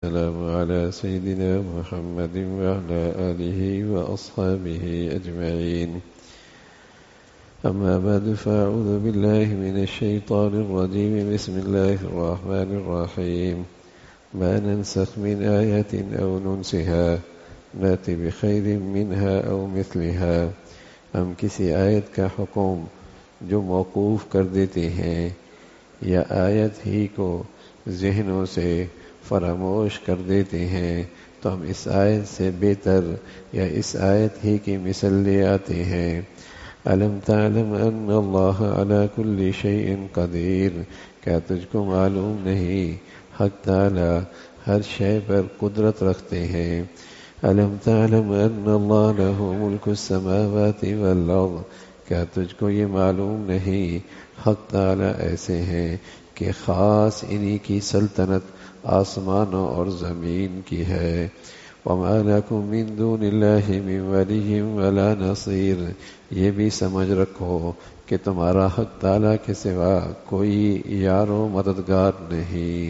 السلام على سيدنا محمد وعلى آله وأصحابه أجمعين. أما بعد فأعوذ بالله من الشيطان الرجيم. بسم الله الرحمن الرحيم. ما ننسخ من آية أو ننسها نأت بخير منها أو مثلها. ہم کسی آیت کا حکم جو موقوف کر دیتے ہیں یا آیت ہی کو ذہنوں سے فراموش کر دیتے ہیں تو ہم اس آیت سے بہتر یا اس آیت ہی کی مثل لے آتے ہیں. الم تعلم ان اللہ علی کل شیء قدیر. کیا تجھ کو معلوم نہیں حق تعالی ہر شے پر قدرت رکھتے ہیں. الم تعلم ان اللہ لہ ملک السماوات والارض. کیا تجھ کو یہ معلوم نہیں حق تعالی ایسے ہیں کہ خاص انہی کی سلطنت آسمانوں اور زمین کی ہے. وما لکم من دون اللہ من ولی ولا نصیر. یہ بھی سمجھ رکھو کہ تمہارا حق تعالیٰ کے سوا کوئی یار و مددگار نہیں.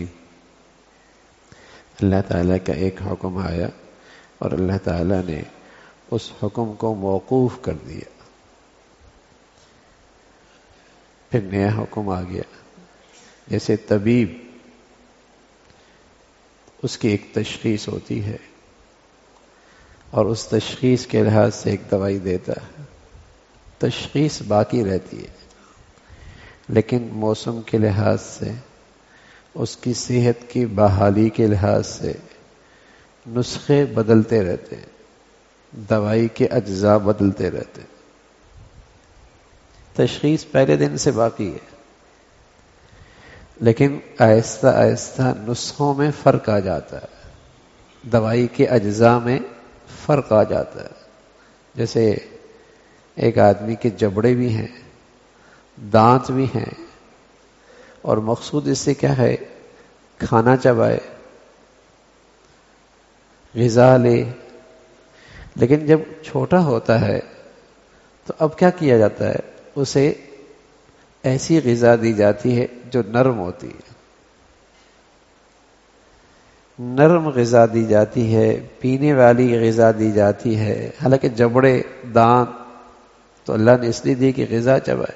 اللہ تعالیٰ کا ایک حکم آیا اور اللہ تعالیٰ نے اس حکم کو موقوف کر دیا. پھر نیا حکم آ گیا. جیسے طبیب اس کی ایک تشخیص ہوتی ہے اور اس تشخیص کے لحاظ سے ایک دوائی دیتا ہے. تشخیص باقی رہتی ہے لیکن موسم کے لحاظ سے اس کی صحت کی بحالی کے لحاظ سے نسخے بدلتے رہتے ہیں، دوائی کے اجزاء بدلتے رہتے ہیں. تشخیص پہلے دن سے باقی ہے لیکن آہستہ آہستہ نسخوں میں فرق آ جاتا ہے، دوائی کے اجزاء میں فرق آ جاتا ہے. جیسے ایک آدمی کے جبڑے بھی ہیں، دانت بھی ہیں، اور مقصود اس سے کیا ہے؟ کھانا چبائے، غذا لے. لیکن جب چھوٹا ہوتا ہے تو اب کیا کیا جاتا ہے؟ اسے ایسی غذا دی جاتی ہے جو نرم ہوتی ہے، نرم غذا دی جاتی ہے، پینے والی غذا دی جاتی ہے. حالانکہ جبڑے دانت تو اللہ نے اس لیے دی کہ غذا چبائے،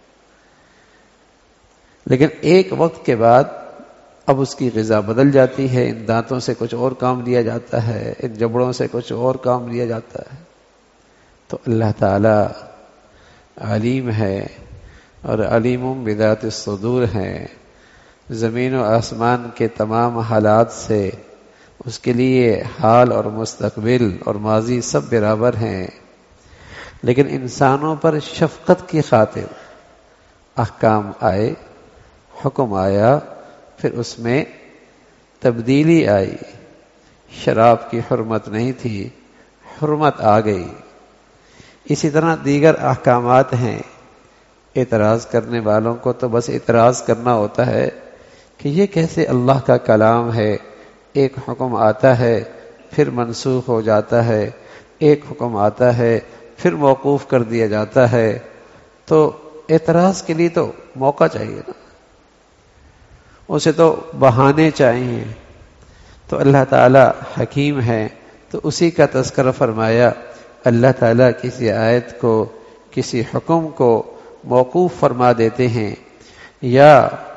لیکن ایک وقت کے بعد اب اس کی غذا بدل جاتی ہے. ان دانتوں سے کچھ اور کام لیا جاتا ہے، ان جبڑوں سے کچھ اور کام لیا جاتا ہے. تو اللہ تعالی علیم ہے اور علیم بذات الصدور ہے. زمین و آسمان کے تمام حالات سے اس کے لیے حال اور مستقبل اور ماضی سب برابر ہیں. لیکن انسانوں پر شفقت کی خاطر احکام آئے، حکم آیا، پھر اس میں تبدیلی آئی. شراب کی حرمت نہیں تھی، حرمت آ گئی. اسی طرح دیگر احکامات ہیں. اعتراض کرنے والوں کو تو بس اعتراض کرنا ہوتا ہے کہ یہ کیسے اللہ کا کلام ہے، ایک حکم آتا ہے پھر منسوخ ہو جاتا ہے، ایک حکم آتا ہے پھر موقوف کر دیا جاتا ہے. تو اعتراض کے لیے تو موقع چاہیے نا، اسے تو بہانے چاہیے. تو اللہ تعالی حکیم ہے تو اسی کا تذکرہ فرمایا. اللہ تعالی کسی آیت کو، کسی حکم کو موقوف فرما دیتے ہیں یا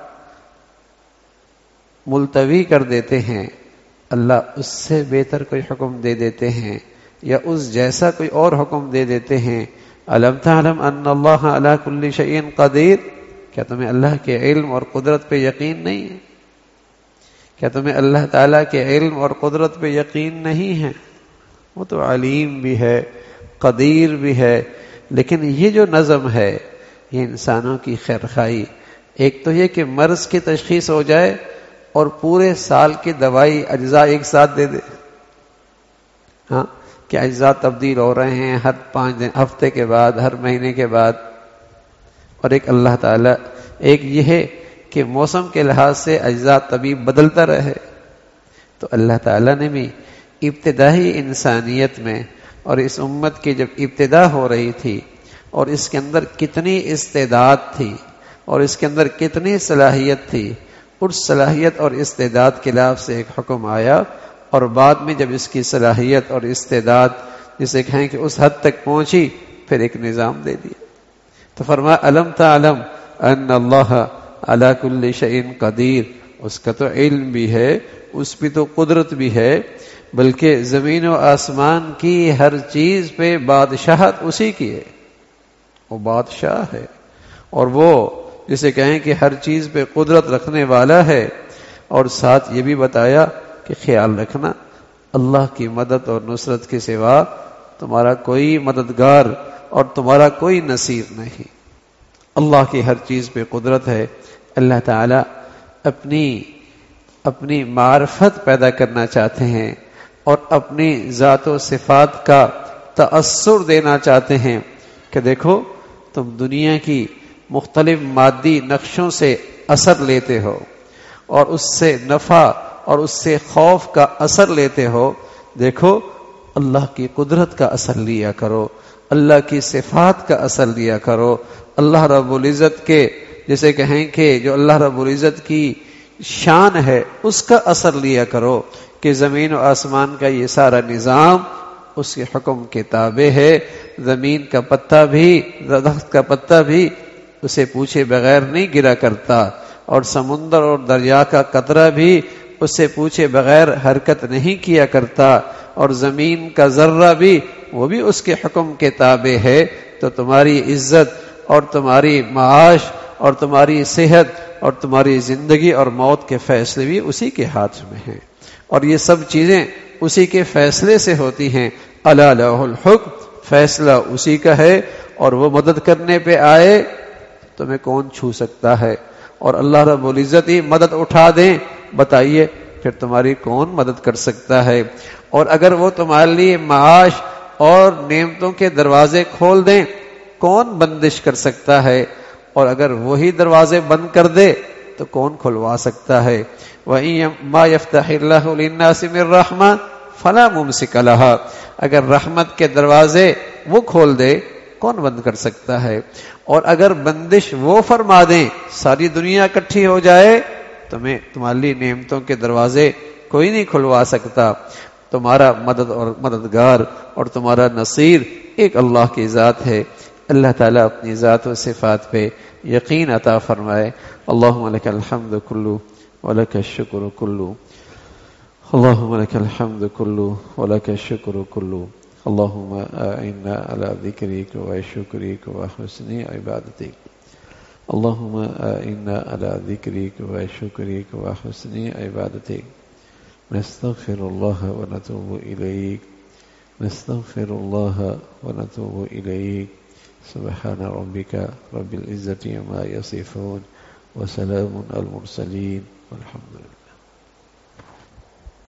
ملتوی کر دیتے ہیں. اللہ اس سے بہتر کوئی حکم دے دیتے ہیں یا اس جیسا کوئی اور حکم دے دیتے ہیں. الم تعلم ان اللہ علی کل شیء قدیر. کیا تمہیں اللہ کے علم اور قدرت پہ یقین نہیں ہے؟ کیا تمہیں اللہ تعالیٰ کے علم اور قدرت پہ یقین نہیں ہے؟ وہ تو علیم بھی ہے، قدیر بھی ہے. لیکن یہ جو نظم ہے یہ انسانوں کی خیرخواہی. ایک تو یہ کہ مرض کی تشخیص ہو جائے اور پورے سال کی دوائی اجزاء ایک ساتھ دے دے. ہاں کہ اجزاء تبدیل ہو رہے ہیں ہر 5 دن، ہفتے کے بعد، ہر مہینے کے بعد. اور ایک اللہ تعالیٰ، ایک یہ ہے کہ موسم کے لحاظ سے اجزاء طبیب بدلتا رہے. تو اللہ تعالیٰ نے بھی ابتدائی انسانیت میں اور اس امت کی جب ابتدا ہو رہی تھی اور اس کے اندر کتنی استعداد تھی اور اس کے اندر کتنی صلاحیت تھی، اس صلاحیت اور استعداد کے لحاظ سے ایک حکم آیا، اور بعد میں جب اس کی صلاحیت اور استعداد جسے کہیں کہ اس حد تک پہنچی، پھر ایک نظام دے دیا۔ تو فرمایا الم تعلم ان اللہ علی کل شیء قدیر، اس کا تو علم بھی ہے، اس پہ تو قدرت بھی ہے، بلکہ زمین و آسمان کی ہر چیز پہ بادشاہت اسی کی ہے، وہ بادشاہ ہے، اور وہ جسے کہیں کہ ہر چیز پہ قدرت رکھنے والا ہے۔ اور ساتھ یہ بھی بتایا کہ خیال رکھنا اللہ کی مدد اور نصرت کے سوا تمہارا کوئی مددگار اور تمہارا کوئی نصیر نہیں۔ اللہ کی ہر چیز پہ قدرت ہے۔ اللہ تعالی اپنی معرفت پیدا کرنا چاہتے ہیں اور اپنی ذات و صفات کا تأثر دینا چاہتے ہیں کہ دیکھو تم دنیا کی مختلف مادی نقشوں سے اثر لیتے ہو اور اس سے نفع اور اس سے خوف کا اثر لیتے ہو، دیکھو اللہ کی قدرت کا اثر لیا کرو، اللہ کی صفات کا اثر لیا کرو، اللہ رب العزت کے جسے کہیں کہ جو اللہ رب العزت کی شان ہے اس کا اثر لیا کرو کہ زمین و آسمان کا یہ سارا نظام اس کے حکم کے تابع ہے۔ زمین کا پتا بھی، درخت کا پتا بھی اسے پوچھے بغیر نہیں گرا کرتا، اور سمندر اور دریا کا قطرہ بھی اسے پوچھے بغیر حرکت نہیں کیا کرتا، اور زمین کا ذرہ بھی وہ بھی اس کے حکم کے تابع ہے۔ تو تمہاری عزت اور تمہاری معاش اور تمہاری صحت اور تمہاری زندگی اور موت کے فیصلے بھی اسی کے ہاتھ میں ہیں، اور یہ سب چیزیں اسی کے فیصلے سے ہوتی ہیں۔ الا لہ الحکم، فیصلہ اسی کا ہے، اور وہ مدد کرنے پہ آئے تمہیں کون چھو سکتا ہے؟ اور اللہ رب العزت ہی مدد اٹھا دیں، بتائیے پھر تمہاری کون مدد کر سکتا ہے؟ اور اگر وہ تمہارے لیے معاش اور نعمتوں کے دروازے کھول دیں، کون بندش کر سکتا ہے؟ اور اگر وہی دروازے بند کر دے تو کون کھلوا سکتا ہے؟ وَإِمَّا يَفْتَحِ اللَّهُ لِلنَّاسِ مِن رَحْمَةٍ فَلَا مُمْسِكَ لَهَا، اگر رحمت کے دروازے وہ کھول دے کون بند کر سکتا ہے؟ اور اگر بندش وہ فرما دیں، ساری دنیا اکٹھی ہو جائے، تمہارے لیے نعمتوں کے دروازے کوئی نہیں کھلوا سکتا۔ تمہارا مدد اور مددگار اور تمہارا نصیر ایک اللہ کی ذات ہے۔ اللہ تعالیٰ اپنی ذات و صفات پہ یقین عطا فرمائے۔ اللہم لک الحمد کلو ولک الشکر کلو، اللہم لک الحمد کلو ولک الشکر کلو، اللہم اعنا علی ذکرک و شکرک و حسن عبادتک، اللہم اعنا علی ذکرک و شکرک و حسن عبادتک، نستغفر اللہ و نتوب الیک، نستغفر اللہ و نتوب الیک، سبحان ربک رب العزة عما یصفون وسلام علی المرسلین والحمد للہ۔